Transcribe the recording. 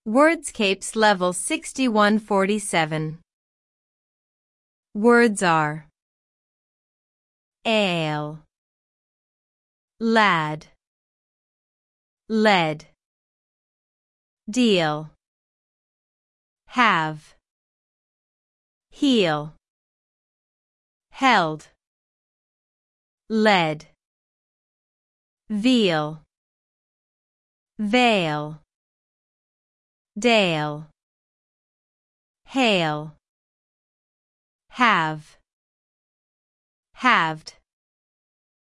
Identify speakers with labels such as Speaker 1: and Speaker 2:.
Speaker 1: Wordscapes level 6147. Words are ale, lad, lead, deal, have, heel, held, led, veal, veil, dale, hail, have, halved.